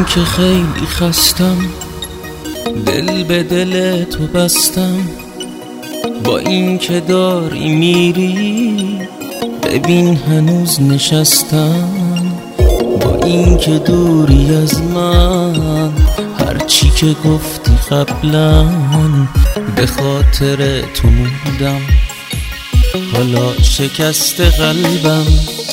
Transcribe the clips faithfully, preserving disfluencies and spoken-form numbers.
که خیلی خستم، دل به دل تو بستم. با این که داری میری ببین هنوز نشستم. با این که دوری از من، هرچی که گفتی قبلا به خاطر تو موندم. حالا شکست قلبم،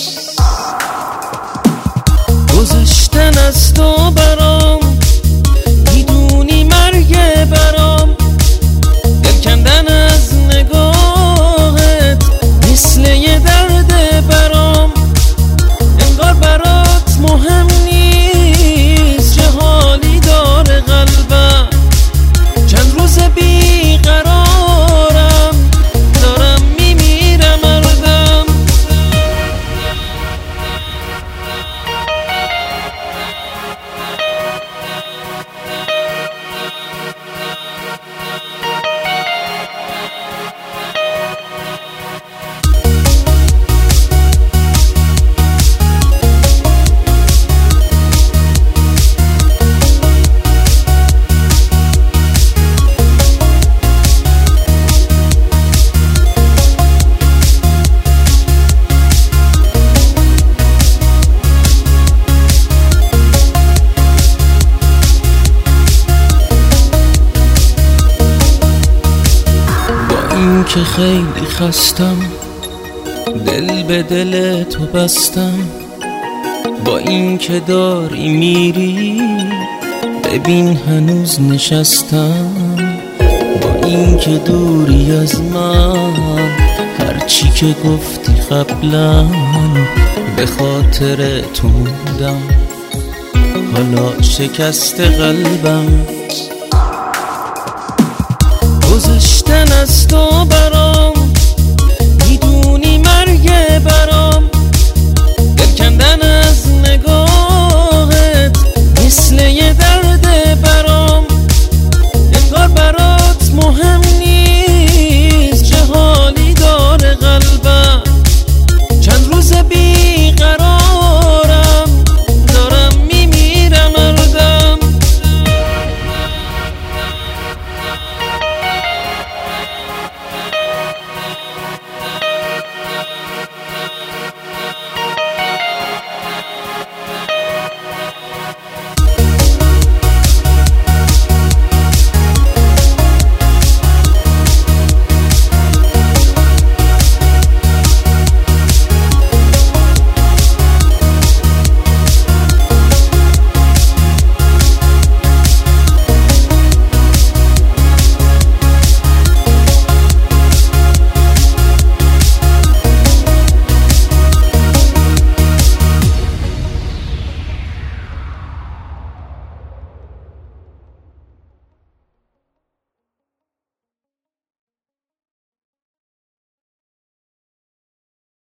گذشتن از تو برام میدونی مرگ برام. دل کندن از نگاهت مثل یه درد برام. انگار برات مهم نیست چه حالی داره قلبم. چند روز بیقرارم، دارم میمیرم اردم. این که خیلی خستم، دل به دل تو بستم. با این که داری میری ببین هنوز نشستم. با این که دوری از من، هرچی که گفتی قبلا به خاطر تو موندم. حالا شکست قلبم، گذشتن از تو برام